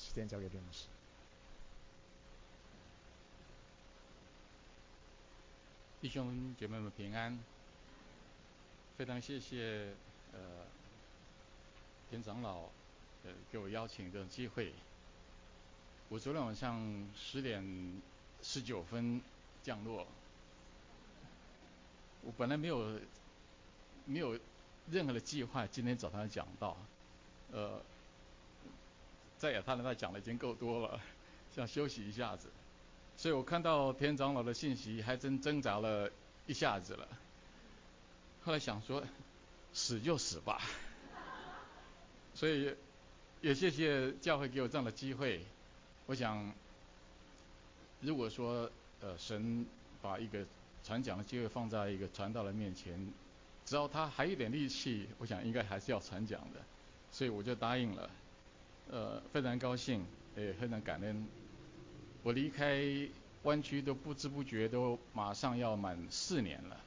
时间交给林牧师。 弟兄姐妹们平安，非常谢谢田长老给我邀请这种机会。我昨天晚上10点19分降落，我本来没有任何的计划今天早上讲到，在亚特兰大讲的已经够多了，想休息一下子。所以我看到田长老的信息，还真挣扎了一下子了。后来想说，死就死吧。所以也谢谢教会给我这样的机会。我想，如果说神把一个传讲的机会放在一个传道人面前，只要他还有一点力气，我想应该还是要传讲的。所以我就答应了。非常高兴，也非常感恩。我离开湾区都不知不觉都马上要满4年了。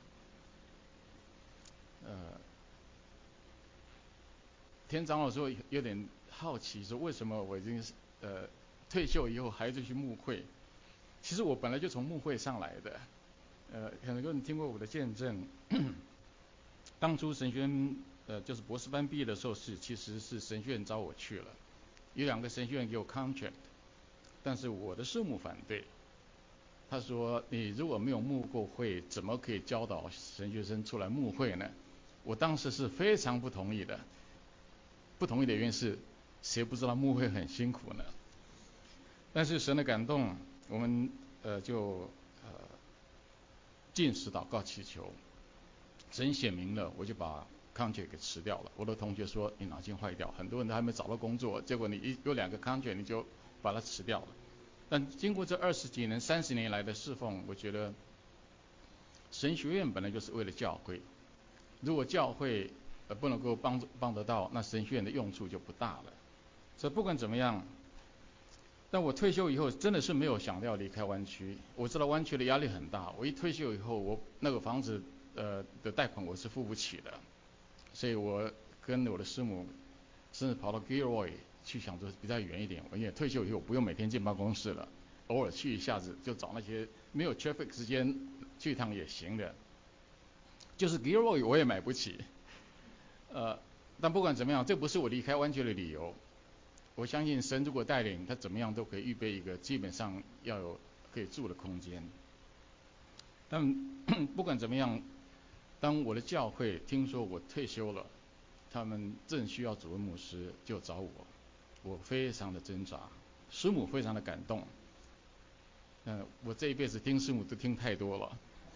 田长老说有点好奇，说为什么我已经退休以后还是去牧会？其实我本来就从牧会上来的。很多人听过我的见证。当初神学院就是博士班毕业的时候其实是神学院招我去了，有2个神学院给我 contract， 但是我的师母反对。他说你如果没有牧过会，怎么可以教导神学生出来牧会呢？我当时是非常不同意的。不同意的原因是，谁不知道牧会很辛苦呢？但是神的感动，我们就禁食祷告祈求，神显明了，我就把 contract 给辞掉了。我的同学说你脑筋坏掉，很多人都还没找到工作，结果你有2个 contract 你就把它辞掉了。但经过这20几年、30年来的侍奉，我觉得神学院本来就是为了教会，如果教会不能够帮得到，那神学院的用处就不大了。所以不管怎么样，但我退休以后真的是没有想到离开湾区。我知道湾区的压力很大，我一退休以后，我那个房子的贷款我是付不起的，所以我跟我的师母甚至跑到 Gilroy 去，想着比较远一点。我也退休以后不用每天进办公室了，偶尔去一下子就找那些没有 traffic 时间去一趟也行的。就是 Gilroy 我也买不起。但不管怎么样，这不是我离开湾区的理由。我相信神如果带领，他怎么样都可以预备一个基本上要有可以住的空间。但不管怎么样，当我的教会听说我退休了，他们正需要主任牧师，就找我。我非常的挣扎，师母非常的感动。我这一辈子听师母都听太多了。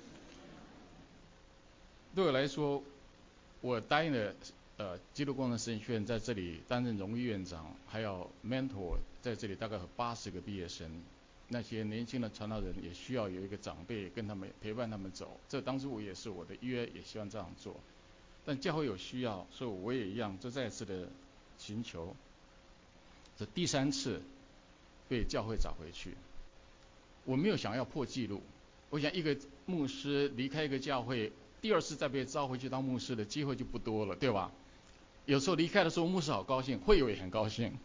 对我来说，我答应了基督工程神学院在这里担任荣誉院长，还有 mentor 在这里大概有80个毕业生。那些年轻的传道人也需要有一个长辈跟他们陪伴他们走，这当初我也是我的约，也希望这样做。但教会有需要，所以我也一样，就再次的寻求。这第3次被教会找回去，我没有想要破纪录。我想一个牧师离开一个教会，第2次再被召回去当牧师的机会就不多了，对吧？有时候离开的时候，牧师好高兴，会友也很高兴。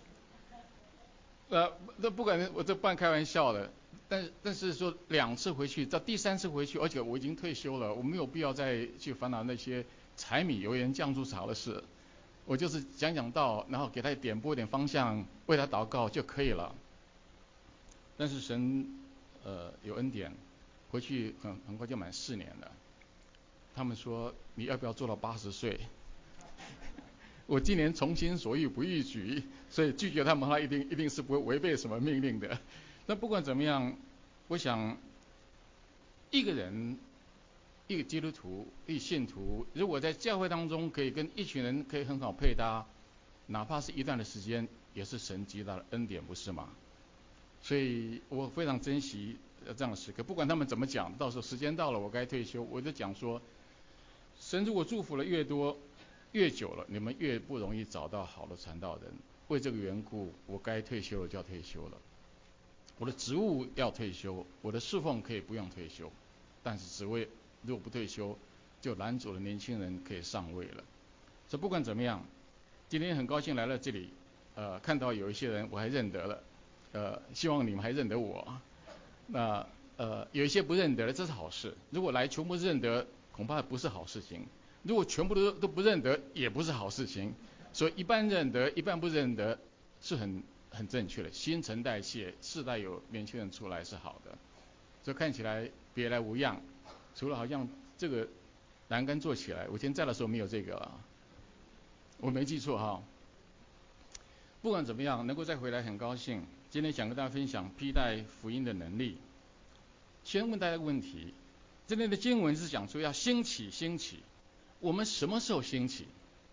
这不管我这半开玩笑的，但是说2次回去，到第3次回去，而且我已经退休了，我没有必要再去烦恼那些柴米油盐酱醋茶的事。我就是讲道，然后给他点拨一点方向，为他祷告就可以了。但是神有恩典，回去很快就满4年了。他们说你要不要做到80岁？我今年从心所欲不逾矩，所以拒绝他们，他一定是不会违背什么命令的。但不管怎么样，我想一个人，一个基督徒，一个信徒，如果在教会当中可以跟一群人可以很好配搭，哪怕是一段的时间，也是神极大的恩典，不是吗？所以我非常珍惜这样的时刻。不管他们怎么讲，到时候时间到了，我该退休，我就讲说，神如果祝福了越多越久了，你们越不容易找到好的传道人。为这个缘故，我该退休了就要退休了。我的职务要退休，我的侍奉可以不用退休，但是职位如果不退休，就拦阻了年轻人可以上位了。所以不管怎么样，今天很高兴来到这里， 看到有一些人我还认得了，希望你们还认得我。那有一些不认得的，这是好事。如果来全部认得，恐怕不是好事情；如果全部都不认得，也不是好事情。所以一半认得，一半不认得，是很正确的。新陈代谢，世代有年轻人出来是好的。所以看起来别来无恙，除了好像这个栏杆做起来，我以前在的时候没有这个了，我没记错哈。不管怎么样，能够再回来很高兴。今天想跟大家分享披戴福音的能力。先问大家一个问题：这里的经文是讲说要兴起，兴起。我们什么时候兴起？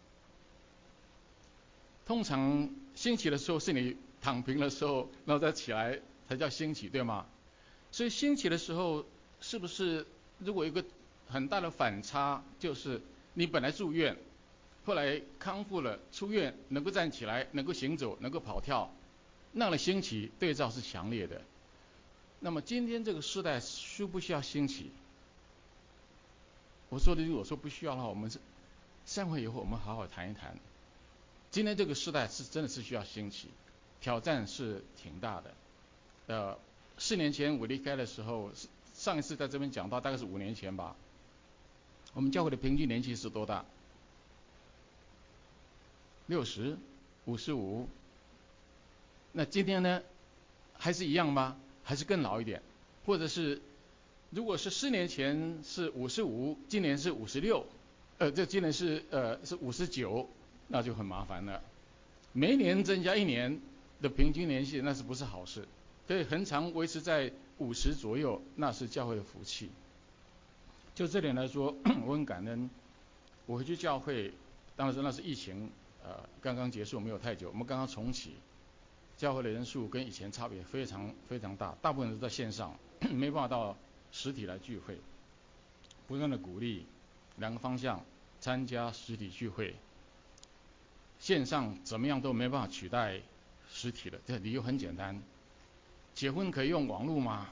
通常兴起的时候是你躺平的时候，然后再起来才叫兴起，对吗？所以兴起的时候，是不是如果有一个很大的反差，就是你本来住院，后来康复了，出院能够站起来，能够行走，能够跑跳，那样的兴起对照是强烈的。那么今天这个时代需不需要兴起？我说的如果说不需要的话，我们是散会以后我们好好谈一谈。今天这个时代是真的是需要兴起，挑战是挺大的。4年前我离开的时候，上一次在这边讲到大概是5年前吧。我们教会的平均年纪是多大？60、55。那今天呢，还是一样吗？还是更老一点？或者是，如果是4年前是55，今年是56，今年是59，那就很麻烦了。每年增加1年的平均年纪，那是不是好事？可以恒常维持在50左右，那是教会的福气。就这点来说，我很感恩。我回去教会，当然说那是疫情，刚刚结束没有太久，我们刚刚重启，教会的人数跟以前差别非常非常大，大部分都在线上，没办法到实体来聚会。不断的鼓励2个方向：参加实体聚会，线上怎么样都没办法取代实体的。这理由很简单，结婚可以用网络吗？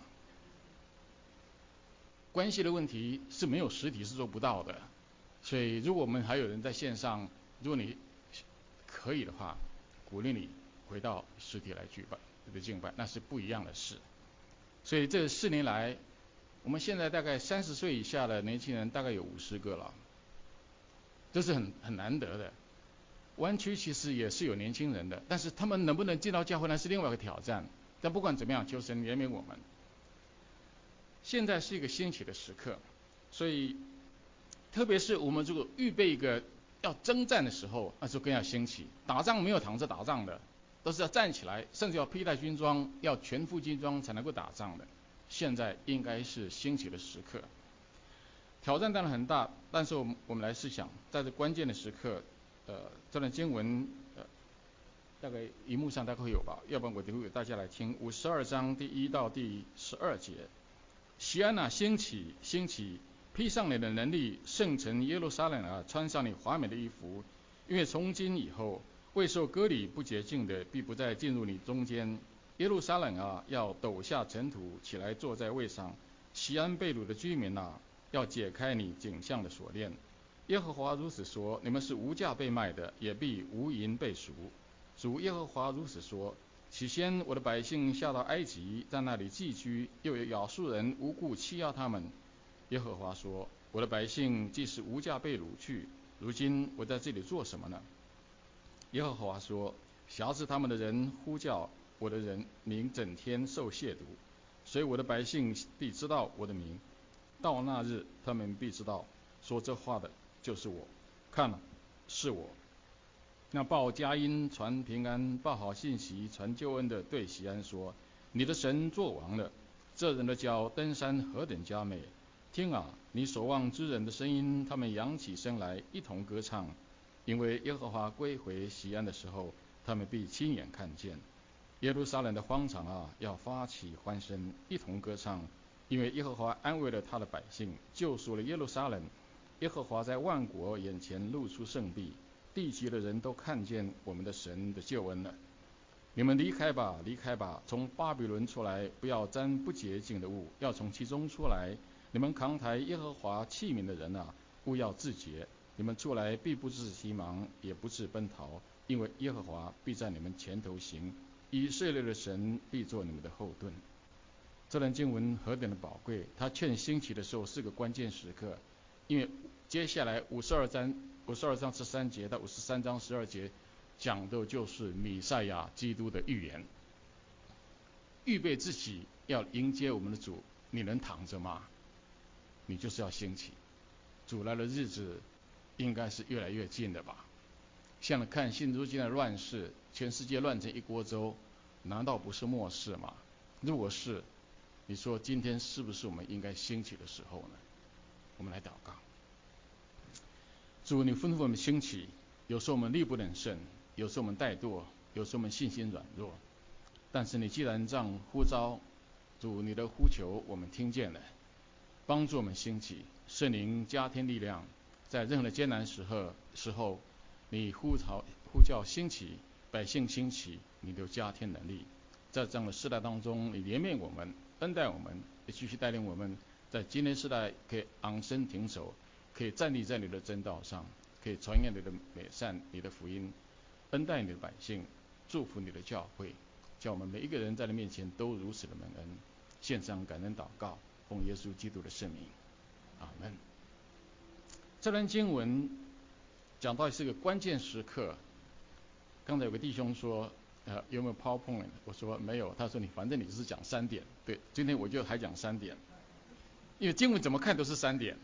关系的问题是没有实体是做不到的。所以如果我们还有人在线上，如果你可以的话，鼓励你回到实体来敬拜，那是不一样的事。所以这4年来，我们现在大概30岁以下的年轻人大概有50个了，这是很难得的。湾区其实也是有年轻人的，但是他们能不能进到教会，那是另外一个挑战。但不管怎么样，求神怜悯我们。现在是一个兴起的时刻，所以特别是我们如果预备一个要征战的时候，那就更要兴起。打仗没有躺着打仗的，都是要站起来，甚至要披戴军装，要全副军装才能够打仗的。现在应该是兴起的时刻，挑战当然很大，但是我们来试想，在这关键的时刻，这段经文，大概荧幕上大概会有吧，要不然我读给大家来听。52章第1到第12节。西安啊，兴起，兴起，披上你的能力，圣城耶路撒冷啊，穿上你华美的衣服，因为从今以后，未受割礼不洁净的，必不再进入你中间。耶路撒冷啊，要抖下尘土，起来坐在位上。西安被掳的居民啊，要解开你颈项的锁链。耶和华如此说：你们是无价被卖的，也必无银被赎。主耶和华如此说：起先我的百姓下到埃及，在那里寄居，又有亚述人无故欺压他们。耶和华说：我的百姓既是无价被掳去，如今我在这里做什么呢？耶和华说：辖制他们的人呼叫我的人民，整天受亵渎，所以我的百姓必知道我的名。到那日，他们必知道说这话的就是我。看了，是我。那报佳音传平安，报好信息传救恩的，对西安说：你的神作王了。这人的脚登山何等佳美！听啊，你所望之人的声音，他们扬起声来，一同歌唱。因为耶和华归回西安的时候，他们必亲眼看见。耶路撒冷的荒场啊，要发起欢声，一同歌唱。因为耶和华安慰了他的百姓，救赎了耶路撒冷。耶和华在万国眼前露出圣臂，地极的人都看见我们的神的救恩了。你们离开吧，离开吧，从巴比伦出来，不要沾不洁净的物，要从其中出来。你们扛抬耶和华器皿的人啊，务要自洁。你们出来必不致急忙，也不致奔逃， 因为耶和华必在你们前头行，以色列的神必做你们的后盾。这段经文何等的宝贵！他劝兴起的时候是个关键时刻，因为接下来52章13节到53章12节讲的就是弥赛亚基督的预言。预备自己要迎接我们的主，你能躺着吗？你就是要兴起。主来的日子应该是越来越近的吧？现在看现如今的乱世，全世界乱成一锅粥，难道不是末世吗？如果是，你说今天是不是我们应该兴起的时候呢？我们来祷告。主，你吩咐我们兴起，有时候我们力不能胜，有时候我们怠惰，有时候我们信心软弱。但是你既然这样呼召，主，你的呼求我们听见了，帮助我们兴起，圣灵加添力量，在任何的艰难时候，你呼叫兴起，百姓兴起，你就加添能力。在这样的世代当中，你怜悯我们，恩待我们，也继续带领我们，在今天世代可以昂身挺手，可以站立在你的真道上，可以传扬你的美善，你的福音，恩待你的百姓，祝福你的教会，叫我们每一个人在你面前都如此的蒙恩。献上感恩祷告，奉耶稣基督的圣名，阿门。这段经文讲到是个关键时刻。刚才有个弟兄说，有没有 PowerPoint？ 我说没有。他说反正你只是讲3点。对，今天我就还讲3点，因为经文怎么看都是3点。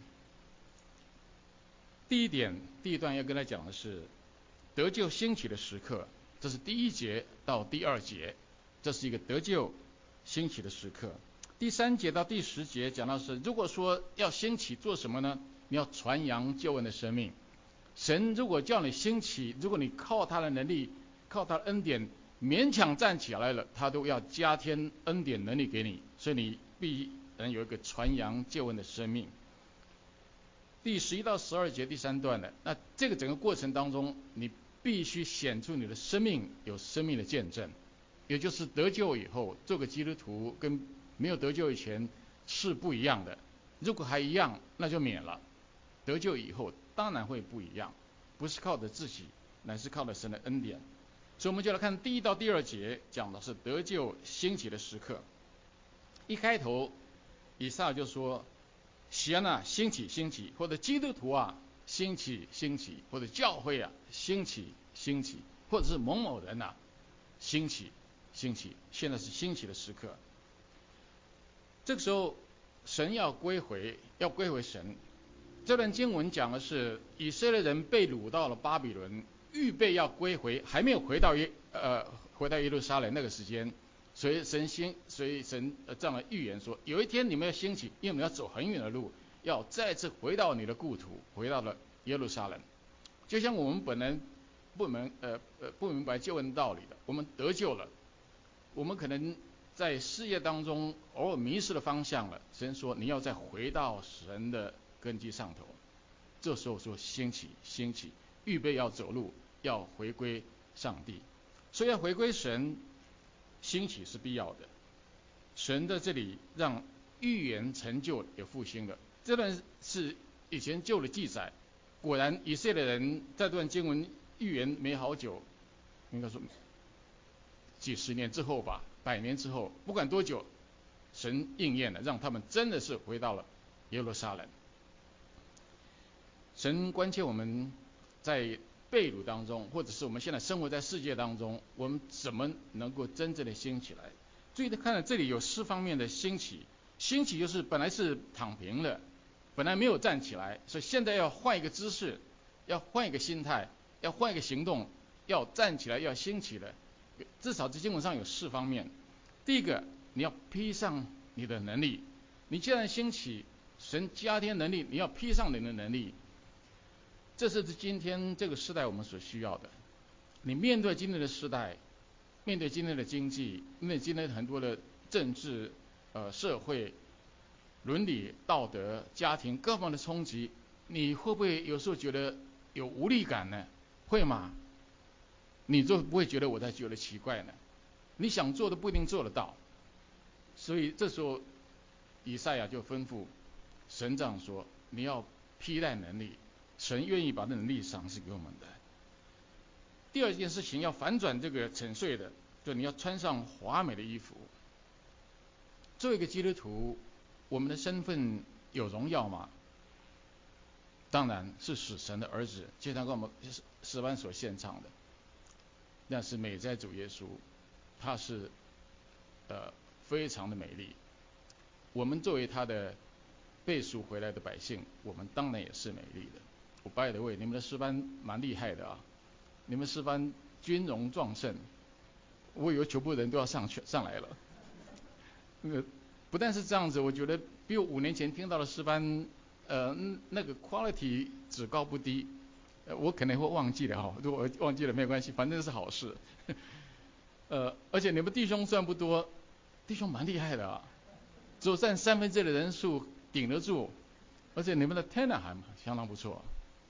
第一段要跟他讲的是得救兴起的时刻，这是第1节到第2节，这是一个得救兴起的时刻。第3节到第10节讲到是，如果说要兴起做什么呢？你要传扬救恩的生命。神如果叫你兴起，如果你靠他的能力，靠他的恩典勉强站起来了，他都要加添恩典能力给你，所以你必能有一个传扬救恩的生命。第11到12节第3段的，那这个整个过程当中，你必须显出你的生命有生命的见证，也就是得救以后做个基督徒跟没有得救以前是不一样的。如果还一样，那就免了。得救以后当然会不一样，不是靠着自己，乃是靠着神的恩典。所以我们就来看第1到第2节，讲的是得救兴起的时刻。一开头以赛亚就说，喜安啊，兴起兴起，或者基督徒啊，兴起兴起，或者教会啊，兴起兴起，或者是某某人啊，兴起兴起。现在是兴起的时刻。这个时候神要归回神。这段经文讲的是以色列人被掳到了巴比伦，预备要归回，还没有回到耶路撒冷那个时间，所以神这样的预言说，有一天你们要兴起，因为你们要走很远的路，要再次回到你的故土，回到了耶路撒冷。就像我们本来不明白救恩道理的，我们得救了，我们可能在事业当中偶尔迷失了方向了，神说你要再回到神的根基上头。这时候说兴起兴起，预备要走路，要回归上帝。所以要回归神，兴起是必要的。神在这里让预言成就也复兴了。这段是以前旧的记载，果然以色列人在这段经文预言没好久，应该说几十年之后吧，100年之后，不管多久，神应验了，让他们真的是回到了耶路撒冷。神关切我们在被掳当中，或者是我们现在生活在世界当中，我们怎么能够真正的兴起来？注意看到这里有4方面的兴起。兴起就是本来是躺平了，本来没有站起来，所以现在要换一个姿势，要换一个心态，要换一个行动，要站起来，要兴起了。至少这经文上有4方面。第一个，你要披上你的能力。你既然兴起，神加添能力，你要披上你的能力。这是今天这个时代我们所需要的。你面对今天的时代，面对今天的经济，面对今天很多的政治、社会、伦理、道德、家庭各方的冲击，你会不会有时候觉得有无力感呢？会吗？你就不会觉得我在觉得奇怪呢？你想做的不一定做得到。所以这时候以赛亚就吩咐神这样说：你要披戴能力。神愿意把能力赏赐给我们的。 第二件事情要反转这个沉睡的，就你要穿上华美的衣服。作为一个基督徒，我们的身份有荣耀吗？当然是使神的儿子，就像跟我们诗班所献唱的，那是美哉主耶稣，他是非常的美丽。我们作为他的被赎回来的百姓，我们当然也是美丽的。我by the way，你们的诗班蛮厉害的啊，你们诗班军容壮盛，我以为全部人都要上来了。不但是这样子，我觉得比我5年前听到的诗班，那个 quality 只高不低。我可能会忘记了哈，如果我忘记了没有关系，反正是好事。而且你们弟兄虽然不多，弟兄蛮厉害的啊，只有占2/3的人数顶得住，而且你们的 tenor 还相当不错。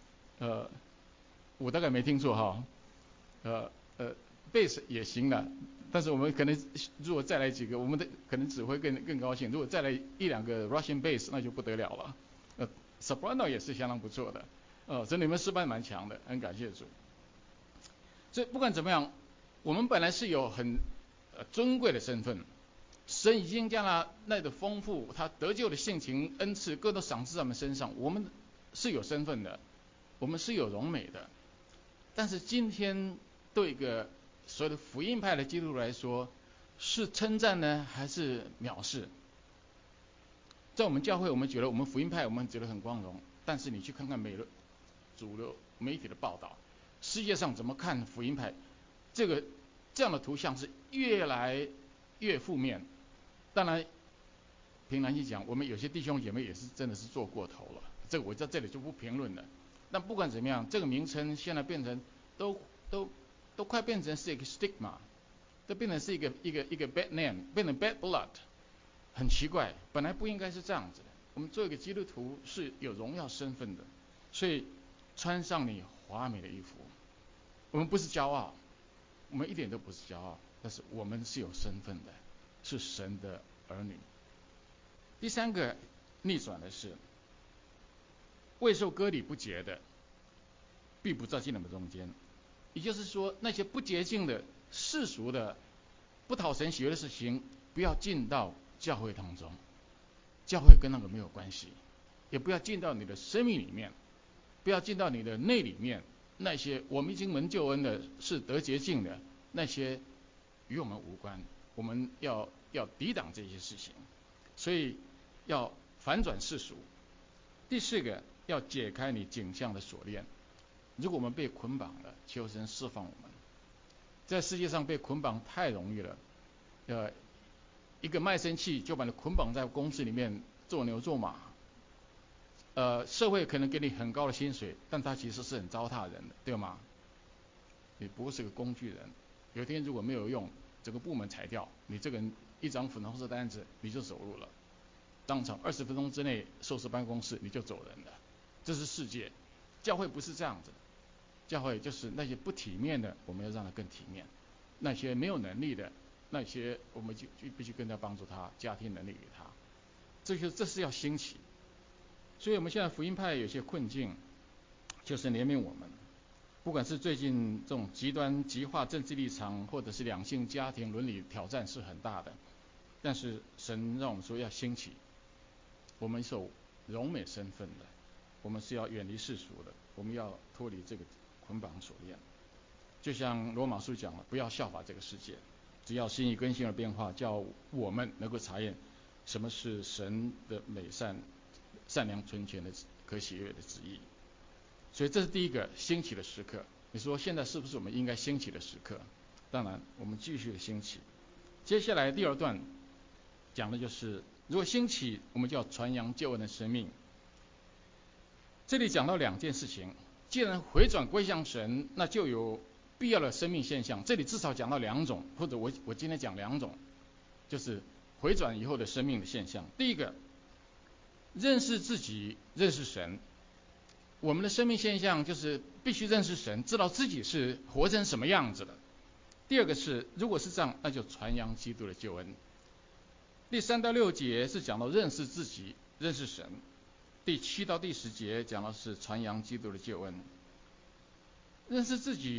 我大概没听错哈。bass 也行了，但是我们可能如果再来几个，我们的可能指挥更高兴。如果再来1-2个 Russian bass， 那就不得了了。soprano 也是相当不错的。所以你们诗班蛮强的，很感谢主。所以不管怎么样，我们本来是有很尊贵的身份，神已经将那的丰富，他得救的性情、恩赐，各都赏赐在我们身上。我们是有身份的，我们是有荣美的。但是今天对一个所谓的福音派的基督徒来说，是称赞呢，还是藐视？在我们教会，我们觉得我们福音派，我们觉得很光荣。但是你去看看主流媒体的报道，世界上怎么看福音派？这样的图像是越来越负面。当然，凭良心讲，我们有些弟兄姐妹也是真的是做过头了，这个我在这里就不评论了。但不管怎么样，这个名称现在变成都快变成是一个 stigma， 都变成是一个 bad name， 变成 bad blood， 很奇怪，本来不应该是这样子的。我们做一个基督徒是有荣耀身份的，所以穿上你华美的衣服。我们不是骄傲，我们一点都不是骄傲，但是我们是有身份的，是神的儿女。第三个逆转的是，未受割礼不洁的，必不照进你们中间。也就是说，那些不洁净的、世俗的、不讨神喜悦的事情，不要进到教会当中。教会跟那个没有关系，也不要进到你的生命里面，不要进到你的内里面。那些我们已经蒙救恩的，是得洁净的，那些与我们无关。我们要抵挡这些事情，所以要反转世俗。第四个，要解开你颈项的锁链。如果我们被捆绑了，求神释放我们。在世界上被捆绑太容易了，一个卖身契就把你捆绑在公司里面做牛做马。社会可能给你很高的薪水，但它其实是很糟蹋人的，对吗？你不过是个工具人，有一天如果没有用，整个部门裁掉，你这个人一张粉红色单子你就走路了，当场20分钟之内收拾办公室你就走人了。这是世界，教会不是这样子的。教会就是那些不体面的，我们要让他更体面；那些没有能力的，那些我们就必须更加帮助他，家庭能力给他。这是要兴起。所以我们现在福音派有些困境，就是怜悯我们。不管是最近这种极端极化政治立场，或者是两性家庭伦理挑战是很大的，但是神让我们说要兴起，我们是有荣美身份的，我们是要远离世俗的，我们要脱离这个捆绑锁链。就像罗马书讲了，不要效法这个世界，只要心意更新而变化，叫我们能够查验什么是神的美善、善良、纯全的可喜悦的旨意。所以这是第一个兴起的时刻。你说现在是不是我们应该兴起的时刻？当然，我们继续的兴起。接下来第二段讲的就是，如果兴起，我们就要传扬救恩的生命。这里讲到2件事情，既然回转归向神，那就有必要的生命现象。这里至少讲到2种，或者我今天讲2种，就是回转以后的生命的现象。第一个，认识自己，认识神。我们的生命现象就是必须认识神，知道自己是活成什么样子的。第二个是，如果是这样，那就传扬基督的救恩。第3到6节是讲到认识自己，认识神。第7到第10节讲到是传扬基督的救恩。认识自己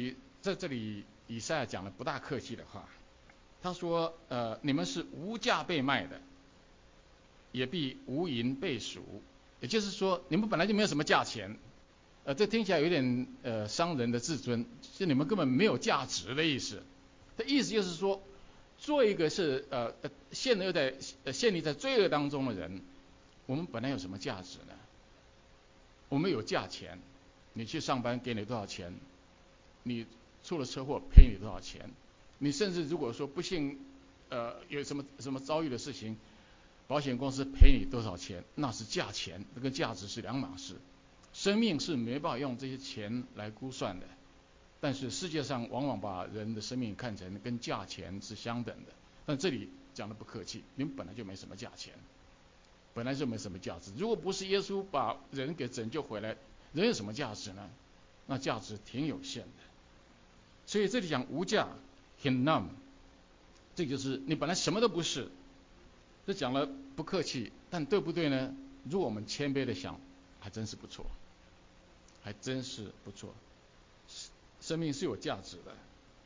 在这里以赛亚讲了不大客气的话，他说你们是无价被卖的，也必无银被赎。也就是说你们本来就没有什么价钱，这听起来有点伤人的自尊，就你们根本没有价值的意思。的意思就是说，做一个是陷溺在罪恶当中的人，我们本来有什么价值呢？我们有价钱，你去上班给你多少钱？你出了车祸赔你多少钱？你甚至如果说不幸有什么遭遇的事情，保险公司赔你多少钱？那是价钱，那跟价值是两码事。生命是没办法用这些钱来估算的，但是世界上往往把人的生命看成跟价钱是相等的。但这里讲的不客气，你们本来就没什么价钱，本来就没什么价值。如果不是耶稣把人给拯救回来，人有什么价值呢？那价值挺有限的。所以这里讲无价 hinam， 这就是你本来什么都不是。这讲了不客气，但对不对呢？如果我们谦卑的想，还真是不错，还真是不错。生命是有价值的。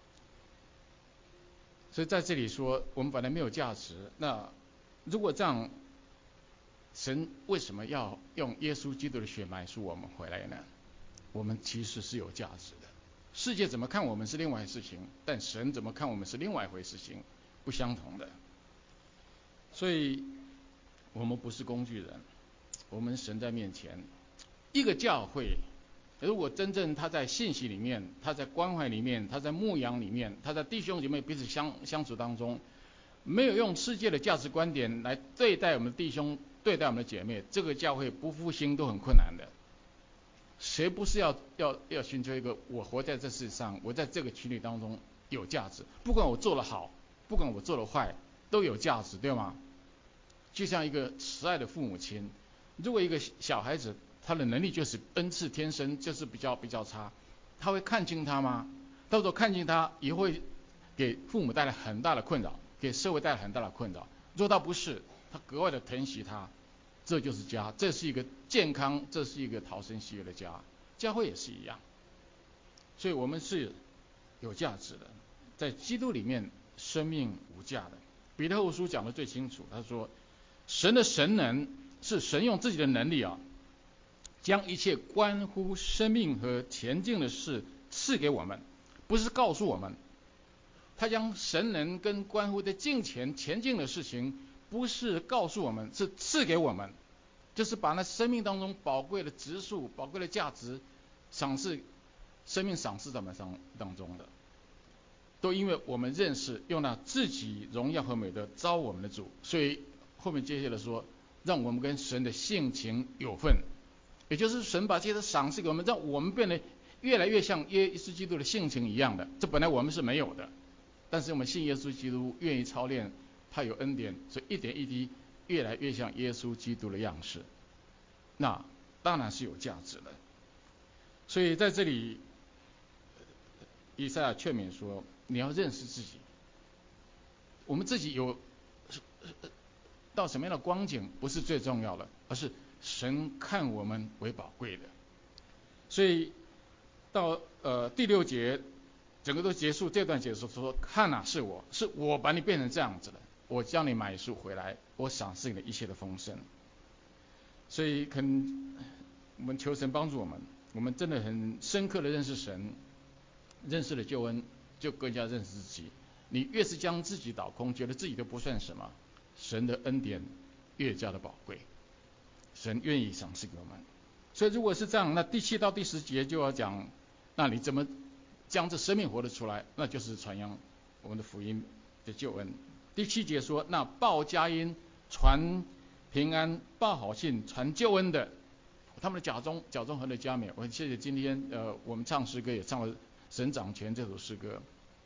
所以在这里说我们本来没有价值，那如果这样，神为什么要用耶稣基督的血买赎我们回来呢？我们其实是有价值的。世界怎么看我们是另外一事情，但神怎么看我们是另外一回事情，不相同的。所以我们不是工具人，我们神在面前。一个教会如果真正他在信息里面，他在关怀里面，他在牧养里面，他在弟兄姐妹彼此相处当中，没有用世界的价值观点来对待我们的弟兄，对待我们的姐妹，这个教会不复兴都很困难的。谁不是要寻求一个我活在这世上，我在这个群体当中有价值，不管我做得好，不管我做得坏，都有价值，对吗？就像一个慈爱的父母亲，如果一个小孩子他的能力就是恩赐天生就是比较差，他会看轻他吗？到时候看轻他也会给父母带来很大的困扰，给社会带来很大的困扰。若他不是，他格外的疼惜他，这就是家，这是一个健康，这是一个讨神喜悦的家。教会也是一样，所以我们是有价值的，在基督里面生命无价的。彼得后书讲得最清楚，他说神的神能是神用自己的能力将一切关乎生命和前进的事赐给我们，不是告诉我们。他将神能跟关乎的近前进的事情，不是告诉我们，是赐给我们，就是把那生命当中宝贵的质素、宝贵的价值生命赏赐在我们当中的，都因为我们认识用那自己荣耀和美德招我们的主，所以后面接下来说，让我们跟神的性情有份，也就是神把这些赏赐给我们，让我们变得越来越像耶稣基督的性情一样的。这本来我们是没有的，但是我们信耶稣基督，愿意操练，他有恩典，所以一点一滴越来越像耶稣基督的样式，那当然是有价值的。所以在这里以赛亚劝勉说，你要认识自己，我们自己有到什么样的光景不是最重要的，而是神看我们为宝贵的。所以到第6节整个都结束，这段结束说，看啊，是我把你变成这样子的，我将你买赎回来，我赏赐你的一切的丰盛。所以我们求神帮助我们真的很深刻的认识神，认识了救恩，就更加认识自己。你越是将自己倒空，觉得自己都不算什么，神的恩典越加的宝贵，神愿意赏赐给我们。所以如果是这样，那第7到第10节就要讲，那你怎么将这生命活得出来？那就是传扬我们的福音的救恩。第7节说，那报佳音、传平安、报好信、传救恩的，他们的脚中恒的佳美。我很谢谢今天我们唱诗歌也唱了《神掌权》这首诗歌。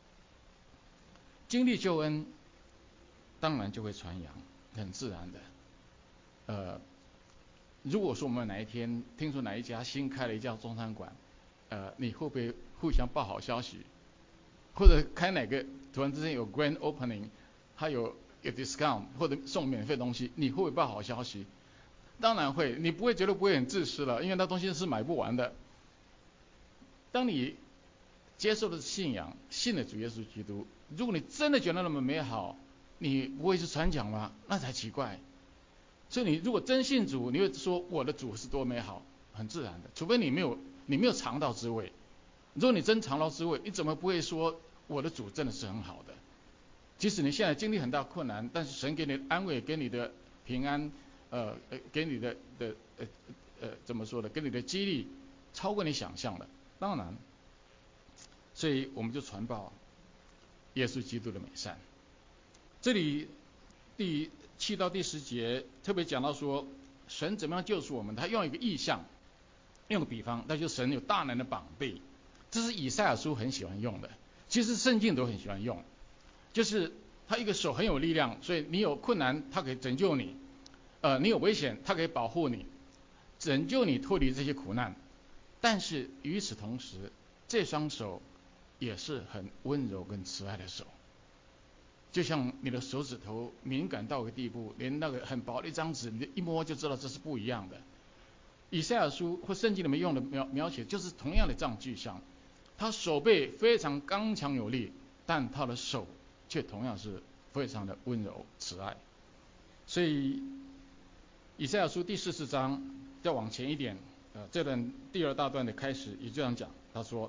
经历救恩，当然就会传扬，很自然的。如果说我们哪一天听说哪一家新开了一家中餐馆，你会不会互相报好消息？或者开哪个突然之间有 grand opening， 还有 discount 或者送免费东西，你会不会报好消息？当然会，你绝对不会很自私了，因为那东西是买不完的。当你接受的是信仰，信了主耶稣基督。如果你真的觉得那么美好，你不会去传讲吗？那才奇怪。所以你如果真信主，你会说我的主是多美好，很自然的。除非你没有尝到滋味。如果你真尝到滋味，你怎么不会说我的主真的是很好的？即使你现在经历很大困难，但是神给你的安慰，给你的平安，给你的怎么说呢？给你的激励，超过你想象的。当然，所以我们就传报耶稣基督的美善。这里第7到第10节特别讲到说，神怎么样救赎我们？他用一个意象，用个比方，那就是神有大能的膀臂。这是以赛亚书很喜欢用的，其实圣经都很喜欢用。就是他一个手很有力量，所以你有困难，他可以拯救你；你有危险，他可以保护你，拯救你脱离这些苦难。但是与此同时，这双手也是很温柔跟慈爱的手，就像你的手指头敏感到一个地步，连那个很薄的一张纸，你一摸就知道这是不一样的。以赛亚书或圣经里面用的描写就是同样的这样具象，他手背非常刚强有力，但他的手却同样是非常的温柔慈爱。所以以赛亚书第44章再往前一点，这段第2大段的开始也这样讲，他说：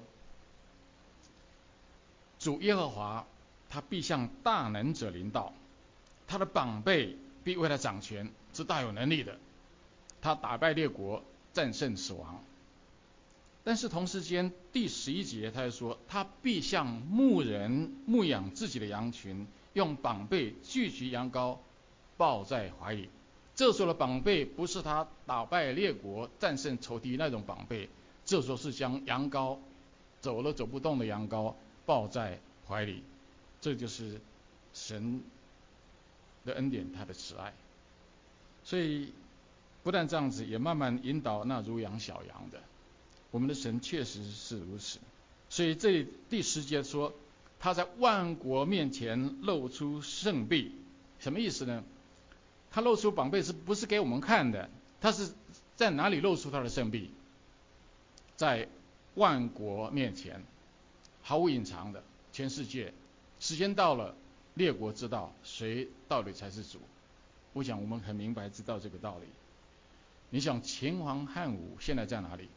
主耶和华他必向大能者临到，他的膀臂必为他掌权，是大有能力的。他打败列国，战胜死亡。但是同时间第11节他就说，他必像牧人牧养自己的羊群，用膀臂聚集羊羔，抱在怀里。这时候的膀臂不是他打败列国战胜仇敌那种膀臂，这时候是将羊羔走了走不动的羊羔抱在怀里。这就是神的恩典，他的慈爱。所以不但这样子，也慢慢引导那如养小羊的。我们的神确实是如此。所以这第10节说，他在万国面前露出圣臂，什么意思呢？他露出膀臂是不是给我们看的？他是在哪里露出他的圣臂？在万国面前，毫无隐藏的，全世界。时间到了，列国知道谁到底才是主。我想我们很明白知道这个道理。你想秦皇汉武现在在哪里？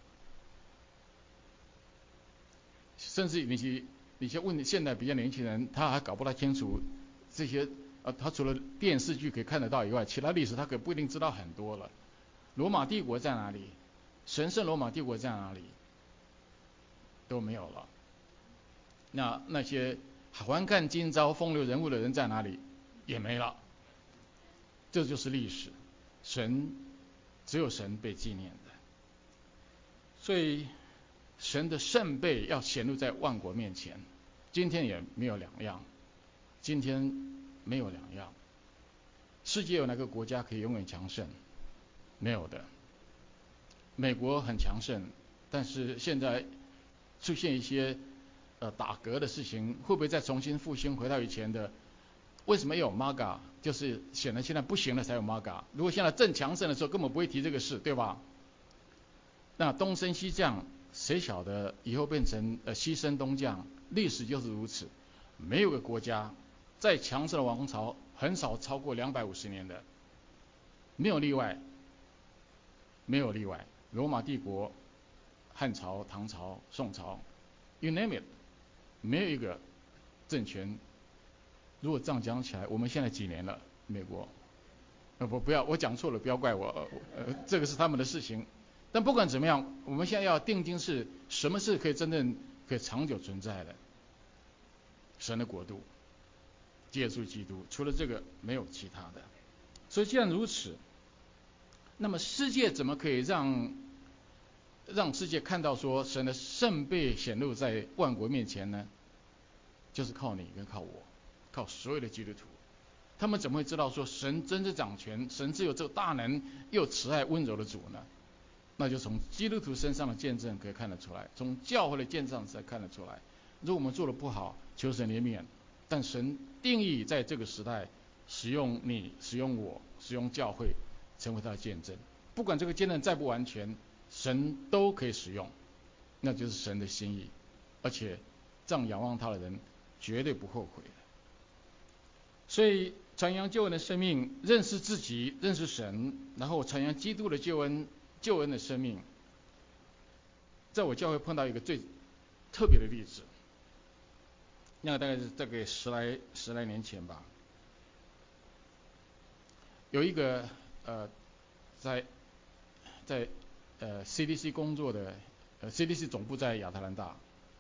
甚至你先问现在比较年轻人，他还搞不太清楚这些他除了电视剧可以看得到以外，其他历史他可不一定知道很多了。罗马帝国在哪里？神圣罗马帝国在哪里？都没有了。那些环看今朝风流人物的人在哪里？也没了。这就是历史。只有神被纪念的。所以神的圣辈要显露在万国面前，今天也没有两样。今天没有两样。世界有哪个国家可以永远强盛？没有的。美国很强盛，但是现在出现一些打嗝的事情，会不会再重新复兴回到以前的？为什么有 MAGA？ 就是显然现在不行了才有 MAGA。如果现在正强盛的时候，根本不会提这个事，对吧？那东升西降，谁晓得以后变成西升东降？历史就是如此。没有个国家再强盛的王朝很少超过250年的，没有例外，没有例外。罗马帝国、汉朝、唐朝、宋朝 ，you name it， 没有一个政权。如果这样讲起来，我们现在几年了？美国？不要，我讲错了，不要怪我。这个是他们的事情。但不管怎么样，我们现在要定睛是什么是可以真正可以长久存在的？神的国度，耶稣基督，除了这个没有其他的。所以既然如此，那么世界怎么可以让世界看到说神的圣被显露在万国面前呢？就是靠你跟靠我，靠所有的基督徒。他们怎么会知道说神真正掌权，神只有这个大能又慈爱温柔的主呢？那就从基督徒身上的见证可以看得出来，从教会的见证才看得出来。如果我们做得不好，求神怜悯。但神定义在这个时代使用你、使用我、使用教会，成为他的见证。不管这个见证再不完全，神都可以使用，那就是神的心意。而且这样仰望他的人绝对不后悔的。所以传扬救恩的生命，认识自己，认识神，然后传扬基督的救恩的生命，在我教会碰到一个最特别的例子，那个大概是这个十来年前吧，有一个在CDC 工作的CDC 总部在亚特兰大，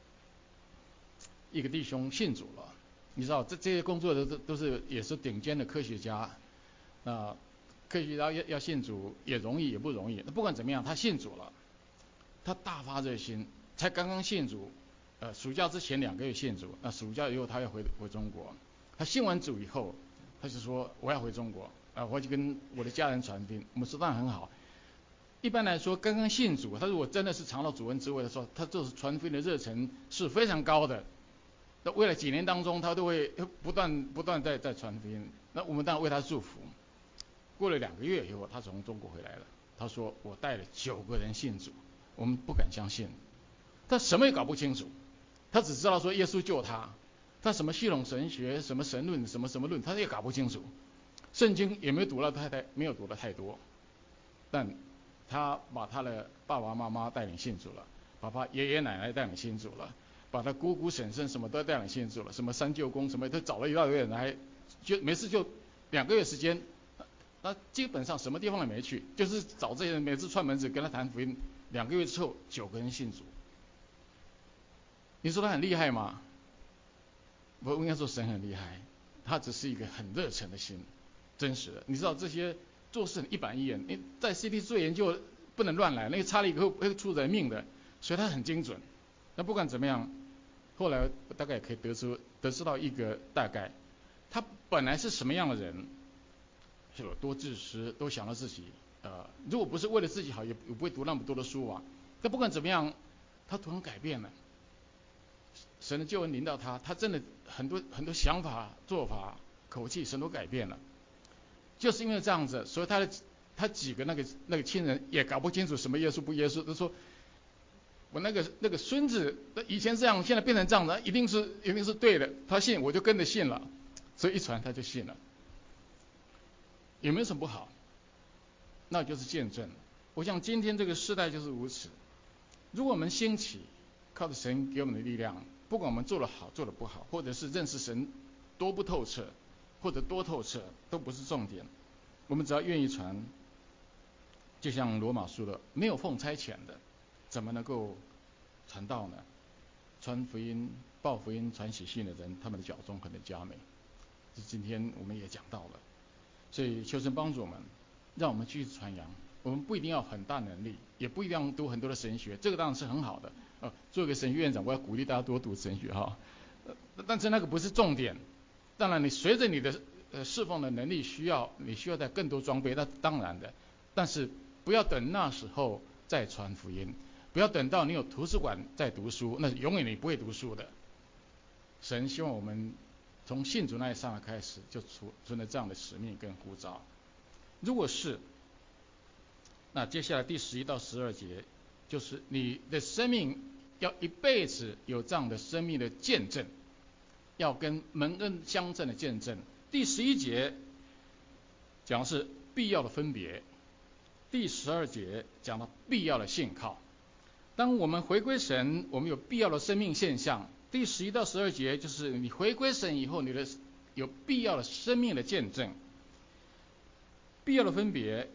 一个弟兄信主了。你知道这些工作的都是也是顶尖的科学家，科学家要信主也容易也不容易。那不管怎么样，他信主了，他大发热心，才刚刚信主，暑假之前2个月信主，那暑假以后他要回中国。他信完主以后，他就说我要回中国，我就跟我的家人传福音。我们说当然很好。一般来说，刚刚信主，他如果真的是尝到主恩滋味的时候，他就是传福音的热忱是非常高的。那未来几年当中，他都会不断在传福音。那我们当然为他祝福。过了2个月以后，他从中国回来了。他说我带了9个人信主，我们不敢相信。他什么也搞不清楚，他只知道说耶稣救他，他什么系统神学、什么神论、什么论，他也搞不清楚。圣经也没有读得太多，但他把他的爸爸妈妈带领信主了，把他爷爷奶奶带领信主了，把他姑姑婶婶什么都带领信主了，什么三舅公什么都找了一大堆人来，就每次就2个月时间，那基本上什么地方也没去，就是找这些人每次串门子跟他谈福音，2个月之后9个人信主。你说他很厉害吗？我应该说神很厉害，他只是一个很热忱的心，真实的。你知道这些做事很一板一眼，你在 CT 做研究不能乱来，那个差了一个会出人命的，所以他很精准。那不管怎么样，后来大概也可以得知到一个大概，他本来是什么样的人，是有多自私，都想到自己。如果不是为了自己好，也不会读那么多的书啊。但不管怎么样，他突然改变了。神的救恩临到他，他真的很多想法、做法、口气，神都改变了。就是因为这样子，所以他几个那个亲人也搞不清楚什么耶稣不耶稣，都说我那个孙子以前这样，现在变成这样子，一定是对的。他信，我就跟着信了，所以一传他就信了。有没有什么不好？那就是见证。我想今天这个时代就是如此。如果我们兴起，靠着神给我们的力量，不管我们做得好做得不好，或者是认识神多不透彻，或者多透彻，都不是重点。我们只要愿意传，就像罗马书的，没有奉差遣的，怎么能够传道呢？传福音、报福音、传喜信的人，他们的脚中可能佳美。这今天我们也讲到了，所以求神帮助我们，让我们继续传扬。我们不一定要很大能力，也不一定要读很多的神学，这个当然是很好的。做一个神学院长，我要鼓励大家多读神学哈。但是那个不是重点。当然，你随着你的侍奉的能力你需要带更多装备，那当然的。但是不要等那时候再传福音，不要等到你有图书馆再读书，那永远你不会读书的。神希望我们从信主那一刹那开始，就存了这样的使命跟呼召。如果是，那接下来第11到12节，就是你的生命要一辈子有这样的生命的见证，要跟蒙恩相称的见证。第11节讲的是必要的分别，第12节讲到必要的信靠。当我们回归神，我们有必要的生命现象。第11到12节就是你回归神以后，你的有必要的生命的见证，必要的分别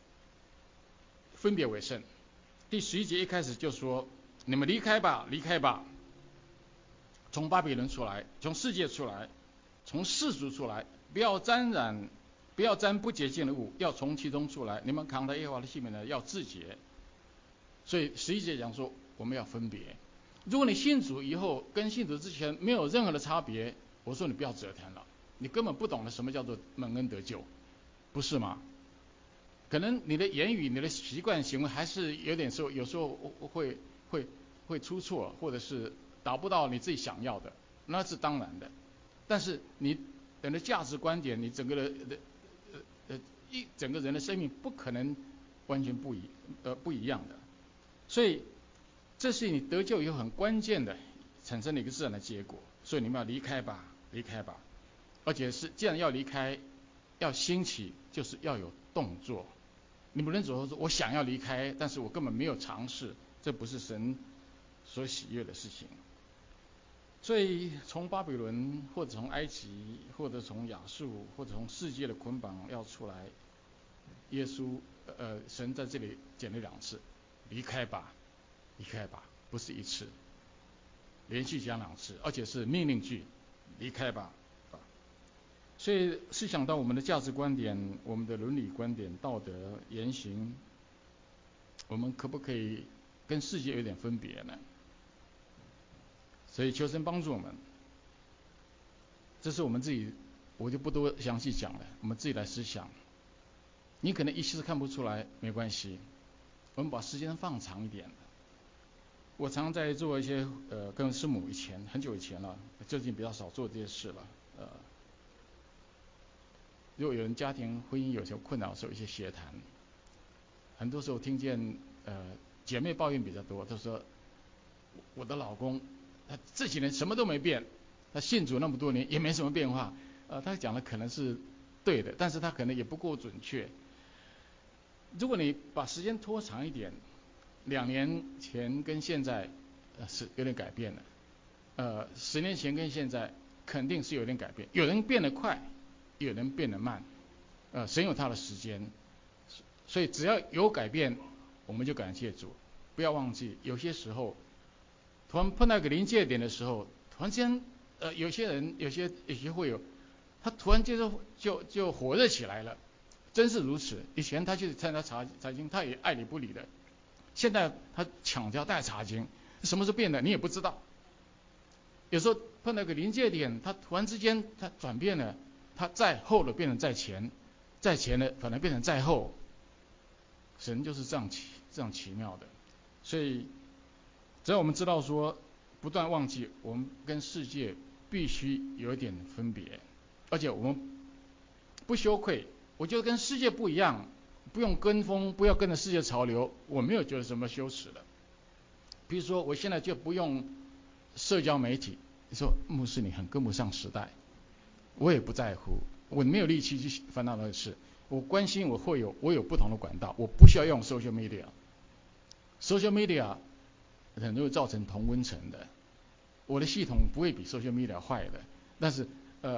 为圣。第11节一开始就说：你们离开吧，离开吧，从巴比伦出来，从世界出来，从世俗出来，不要沾不洁净的物，要从其中出来。你们扛着耶和华的器皿呢，要自洁。所以11节讲说我们要分别。如果你信主以后跟信主之前没有任何的差别，我说你不要折腾了，你根本不懂得什么叫做蒙恩得救，不是吗？可能你的言语、你的习惯行为还是有时候会出错，或者是达不到你自己想要的，那是当然的。但是你的价值观点，你整个人的生命不可能完全不一样的。所以这是你得救以后很关键的产生了一个自然的结果，所以你们要离开吧，离开吧。而且是既然要离开，要兴起，就是要有动作。你不能说我想要离开，但是我根本没有尝试，这不是神所喜悦的事情。所以从巴比伦，或者从埃及，或者从亚述，或者从世界的捆绑要出来，耶稣神在这里讲了2次，离开吧，离开吧，不是1次，连续讲2次，而且是命令句，离开吧。所以是想到我们的价值观点、我们的伦理观点、道德言行，我们可不可以跟世界有点分别呢？所以求神帮助我们，这是我们自己，我就不多详细讲了，我们自己来思想。你可能一时看不出来，没关系，我们把时间放长一点。我常在做一些跟师母很久以前了，最近比较少做这些事了。如果有人家庭婚姻有些困扰的时候，一些协谈，很多时候听见姐妹抱怨比较多，她说我的老公他这几年什么都没变，他信主那么多年也没什么变化。他讲的可能是对的，但是他可能也不够准确。如果你把时间拖长一点，2年前跟现在是有点改变了，10年前跟现在肯定是有点改变。有人变得快，有人变得慢，神有他的时间，所以只要有改变，我们就感谢主。不要忘记，有些时候突然碰到一个临界点的时候，突然间有些人有些会有，他突然间就火热起来了。真是如此。以前他去参加查经，他也爱理不理的，现在他抢着带查经，什么时候变的你也不知道。有时候碰到个临界点，他突然之间他转变了，他在后的变成在前，在前的反而变成在后。神就是这样奇妙的。所以只要我们知道说，不断忘记我们跟世界必须有一点分别，而且我们不羞愧。我觉得跟世界不一样，不用跟风，不要跟着世界潮流，我没有觉得什么羞耻的。比如说我现在就不用社交媒体，你说牧师你很跟不上时代，我也不在乎，我没有力气去烦恼那个事。我关心我有不同的管道，我不需要用 social media。social media 很容易造成同温层的，我的系统不会比 social media 坏的，但是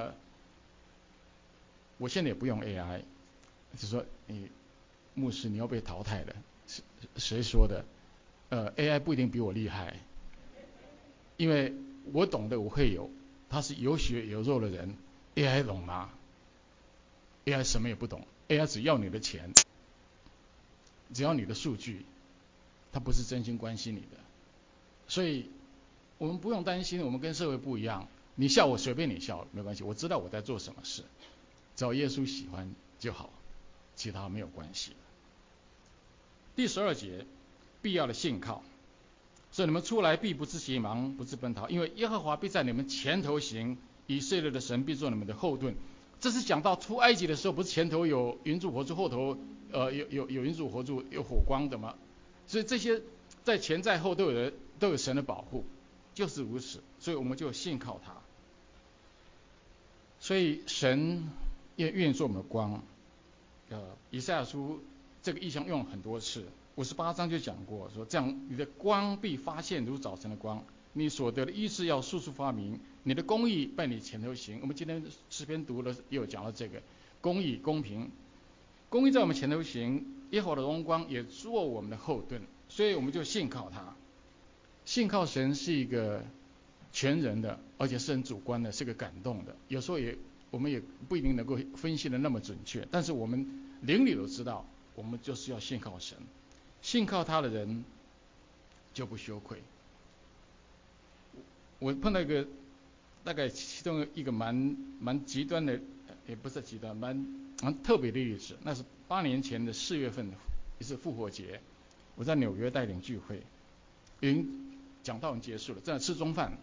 我现在也不用 AI。就说牧师你要被淘汰的，谁说的？AI 不一定比我厉害，因为我懂得我会有，他是有血有肉的人 ，AI 懂吗？ AI 什么也不懂， AI 只要你的钱，只要你的数据，他不是真心关心你的。所以我们不用担心，我们跟社会不一样，你笑我随便你笑没关系，我知道我在做什么事，只要耶稣喜欢就好，其他没有关系。第12节，必要的信靠。所以你们出来必不致急忙，不致奔逃，因为耶和华必在你们前头行，以色列的神必做你们的后盾。这是讲到出埃及的时候，不是前头有云柱火柱，后头有云柱火柱有火光的吗？所以这些在前在后都有神的保护，就是如此。所以我们就信靠他。所以神也愿意做我们的光。以赛亚书这个意象用了很多次，58章就讲过，说这样你的光必发现如早晨的光，你所得的医治要速速发明，你的公义在你前头行。我们今天诗篇读了也有讲到这个公义公平，公义在我们前头行，耶和华的荣光也做我们的后盾。所以我们就信靠他。信靠神是一个全人的，而且是很主观的，是个感动的。有时候我们也不一定能够分析的那么准确，但是我们灵里都知道，我们就是要信靠神。信靠他的人就不羞愧。我碰到一个大概其中一个蛮极端的，也不是极端，蛮特别的例子。那是8年前的4月份，也是复活节，我在纽约带领聚会，已经讲道结束了，正在吃中饭，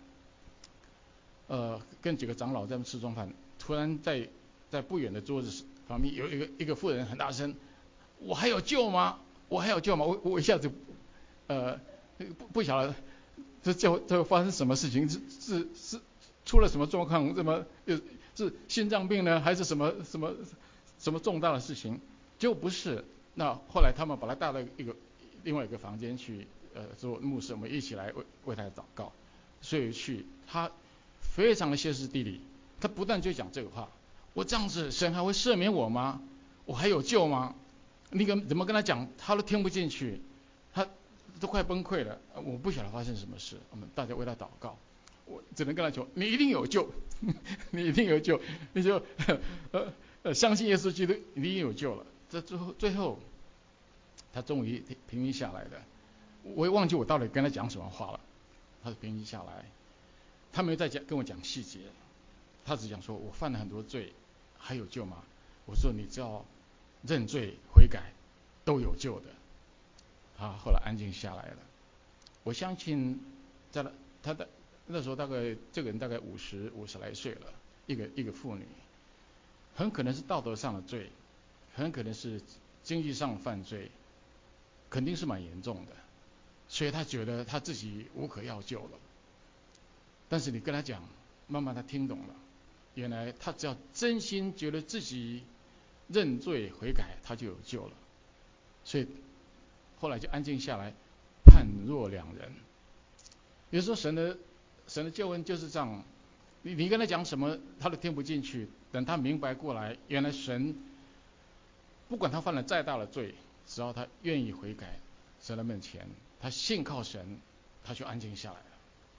跟几个长老在那吃中饭，突然在不远的桌子旁边有一个妇人很大声：“我还有救吗？我还有救吗？”我一下子不晓得这发生什么事情？是出了什么状况？是心脏病呢，还是什么重大的事情？结果不是。那后来他们把他带到另外一个房间去，做牧师，我们一起来为他祷告。所以他非常的歇斯底里，他不但就讲这个话：我这样子，神还会赦免我吗？我还有救吗？你怎么跟他讲，他都听不进去，他都快崩溃了。我不晓得发生什么事，我们大家为他祷告。我只能跟他说：你一定有救，你一定有救，你就相信耶稣基督，你一定有救了。这最后，他终于平静下来了。我也忘记我到底跟他讲什么话了。他平静下来，他没有再跟我讲细节，他只讲说：我犯了很多罪，还有救吗？我说：你只要认罪悔改，都有救的。他后来安静下来了。我相信，他的那时候大概这个人大概50来岁了，一个妇女，很可能是道德上的罪，很可能是经济上犯罪，肯定是蛮严重的，所以他觉得他自己无可药救了。但是你跟他讲，慢慢他听懂了，原来他只要真心觉得自己认罪悔改，他就有救了。所以后来就安静下来，判若两人。有时候神的救恩就是这样，你跟他讲什么，他都听不进去。等他明白过来，原来神不管他犯了再大的罪，只要他愿意悔改，神的面前，他信靠神，他就安静下来了，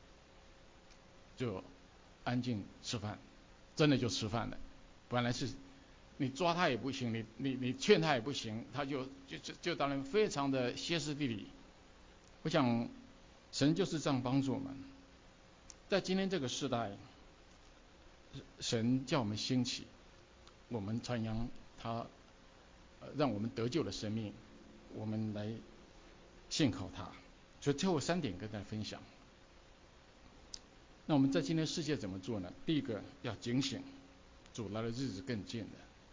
就安静吃饭，真的就吃饭了。本来是你抓他也不行，你劝他也不行，他就当然非常的歇斯底里。我想神就是这样帮助我们。在今天这个时代，神叫我们兴起，我们传扬他让我们得救的生命，我们来信靠他。所以最后3点跟大家分享。那我们在今天世界怎么做呢？第一个要警醒，主来的日子更近了。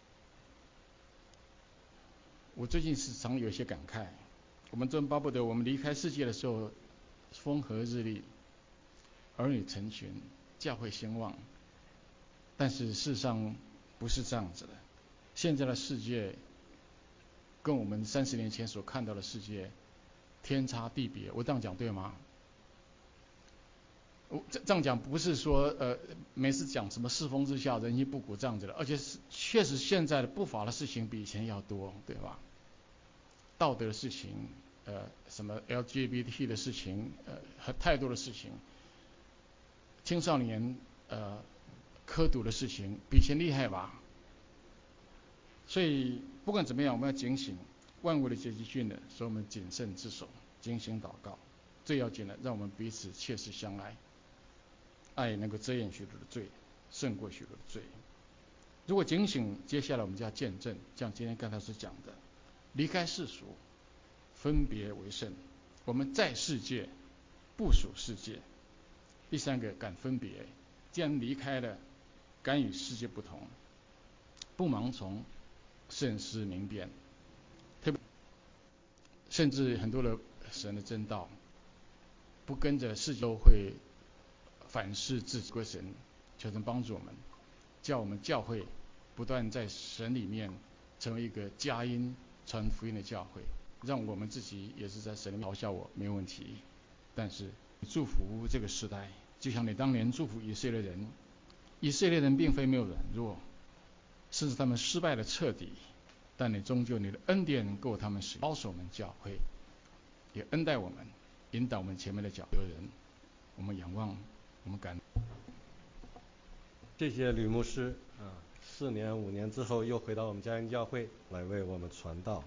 我最近时常有一些感慨，我们真巴不得我们离开世界的时候风和日丽，儿女成群，教会兴旺。但是事实上不是这样子的。现在的世界跟我们30年前所看到的世界天差地别。我这样讲对吗？我这样讲不是说每次讲什么世风日下人心不古这样子的，而且是确实现在的不法的事情比以前要多，对吧？道德的事情，什么 LGBT 的事情，太多的事情，青少年科毒的事情比以前厉害吧？所以不管怎么样，我们要警醒，万物的结集训的，所以我们谨慎自守，警醒祷告。最要紧的，让我们彼此切实相爱，爱能够遮掩许多的罪，胜过许多的罪。如果警醒，接下来我们就要见证，像今天刚才所讲的，离开世俗，分别为圣。我们在世界，不属世界。第3个，敢分别，既然离开了，敢与世界不同，不盲从，慎思明辨。甚至很多的神的真道，不跟着世界都会反噬自己归神。求神帮助我们，叫我们教会不断在神里面成为一个佳音传福音的教会，让我们自己也是在神里面。嘲笑我没有问题，但是祝福这个时代，就像你当年祝福以色列人。以色列人并非没有软弱，甚至他们失败的彻底，但你终究你的恩典够他们使，保守我们教会，也恩待我们，引导我们前面的脚的人。我们仰望，我们感恩。 谢谢吕牧师4年5年之后又回到我们佳音教会来为我们传道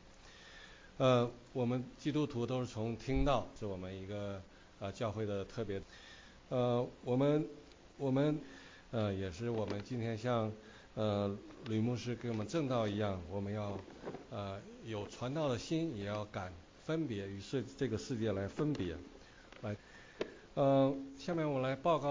我们基督徒都是从听道是我们一个教会的特别我们也是我们今天像吕牧师给我们正道一样，我们要有传道的心，也要敢分别与这个世界来分别来下面我来报告